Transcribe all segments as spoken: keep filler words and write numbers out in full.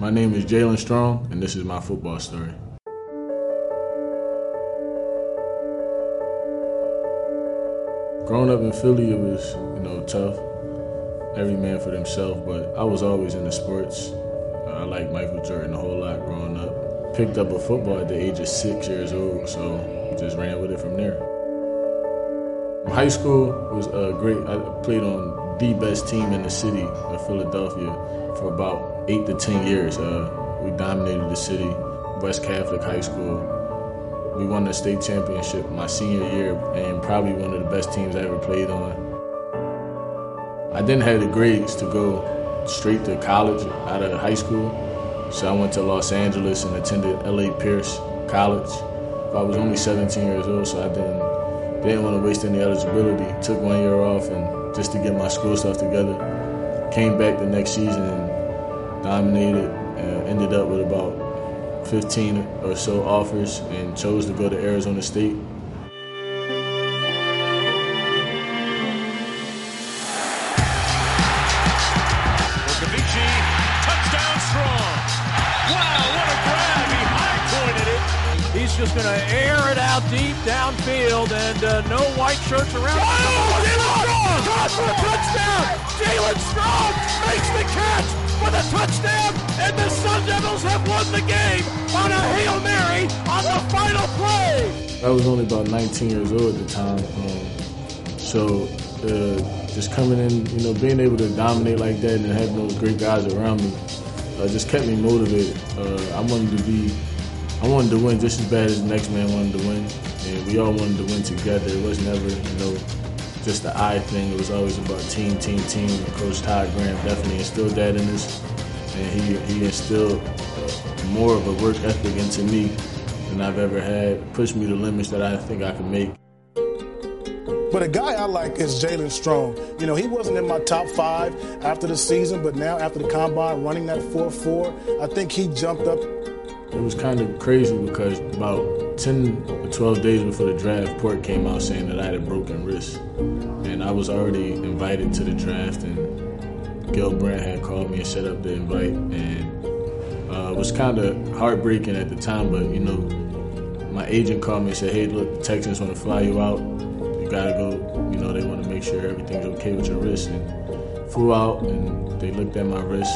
My name is Jalen Strong, and this is my football story. Growing up in Philly, it was, you know, tough. Every man for themselves, but I was always into sports. Uh, I liked Michael Jordan a whole lot growing up. Picked up a football at the age of six years old, so just ran with it from there. High school was uh, great. I played on the best team in the city of Philadelphia for about eight to ten years. Uh, we dominated the city, West Catholic High School. We won the state championship my senior year and probably one of the best teams I ever played on. I didn't have the grades to go straight to college out of high school, so I went to Los Angeles and attended L A Pierce College. I was only seventeen years old, so I didn't, didn't want to waste any eligibility. Took one year off and just to get my school stuff together. Came back the next season and dominated, and ended up with about fifteen or so offers and chose to go to Arizona State. Touchdown Strong. Wow, what a grab. He high-pointed it. He's just going to air it out deep downfield, and uh, no white shirts around. Oh, Jalen Strong! Caught for a touchdown! Jalen Strong makes the catch for the touchdown, and the Sun Devils have won the game on a Hail Mary on the final play. I was only about nineteen years old at the time, um, so uh, just coming in, you know, being able to dominate like that and having those great guys around me uh, just kept me motivated. Uh, I wanted to be, I wanted to win just as bad as the next man wanted to win, and we all wanted to win together. It was never, you know, just the I thing. It was always about team, team, team. And Coach Todd Graham definitely instilled that in us, and he he instilled uh, more of a work ethic into me than I've ever had. Pushed me to limits that I think I could make. But a guy I like is Jalen Strong. You know, he wasn't in my top five after the season, but now after the combine, running that four four, I think he jumped up. It was kind of crazy because about ten or twelve days before the draft, Port came out saying that I had a broken wrist. And I was already invited to the draft, and Gil Brandt had called me and set up the invite. And uh, it was kind of heartbreaking at the time, but, you know, my agent called me and said, hey, look, the Texans want to fly you out. You gotta go, you know, they want to make sure everything's okay with your wrist. And flew out, and they looked at my wrist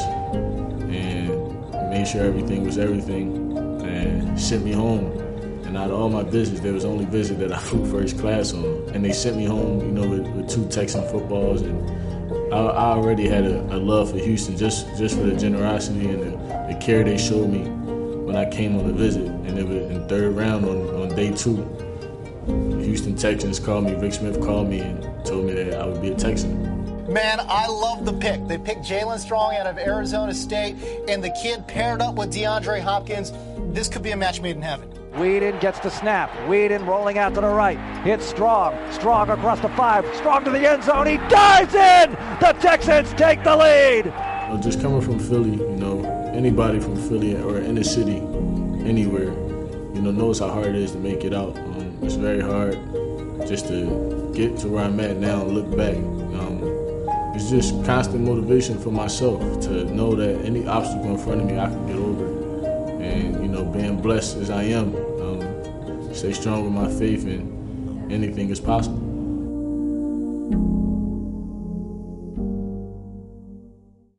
and made sure everything was everything and sent me home. And out of all my visits, there was the only visit that I flew first class on. And they sent me home, you know, with, with two Texan footballs. And I, I already had a, a love for Houston just, just for the generosity and the, the care they showed me when I came on the visit. And it was in third round on, on day two. The Houston Texans called me, Rick Smith called me and told me that I would be a Texan. Man, I love the pick. They picked Jalen Strong out of Arizona State, and the kid paired up with DeAndre Hopkins. This could be a match made in heaven. Weeden gets the snap. Weeden rolling out to the right. It's Strong. Strong across the five. Strong to the end zone. He dives in! The Texans take the lead! Well, just coming from Philly, you know, anybody from Philly or in the city, anywhere, you know, knows how hard it is to make it out. Um, it's very hard just to get to where I'm at now and look back. Um, it's just constant motivation for myself to know that any obstacle in front of me I can get over. And, you know, being blessed as I am, um, stay strong with my faith, and anything is possible.